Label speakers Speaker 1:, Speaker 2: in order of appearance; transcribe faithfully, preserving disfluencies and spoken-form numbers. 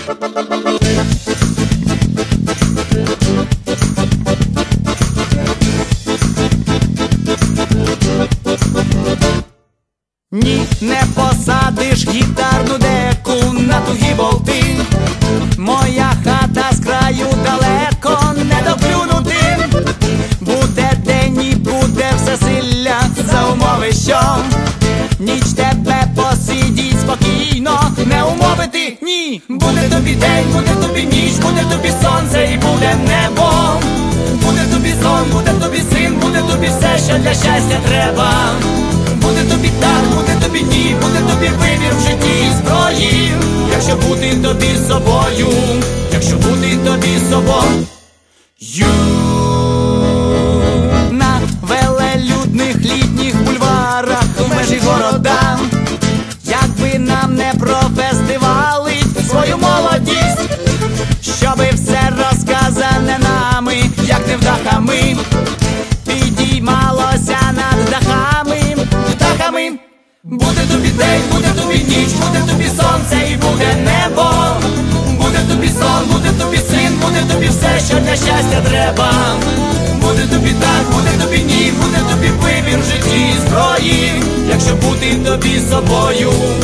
Speaker 1: Ні, не посадиш гітарну деку на тугі болти. Моя хата з краю далеко, не доплюнути. Буде день і буде всесилля, за умови, що ніч тебе посидіть спокійно, не умовити, ні. Буде тобі день, буде тобі ніч, буде тобі сонце і буде небо. Буде тобі сон, буде тобі син, буде тобі все, що для щастя треба. Буде тобі так, буде тобі ні, буде тобі вибір в житті і зброї. Якщо бути тобі собою, якщо бути тобі собою. На велелюдних літніх бульварах, в межі города, якби нам не профестивалить свою молодість, щоби все розказане нами, як невдахами, підіймалося над дахами, дахами. Буде тобі день, буде тобі ніч, буде тобі сонце і буде небо. Буде тобі сон, буде тобі син, буде тобі все, що для щастя треба. Буде тобі так, буде тобі ні, буде тобі вибір в житті і зброї. Якщо бути тобі собою,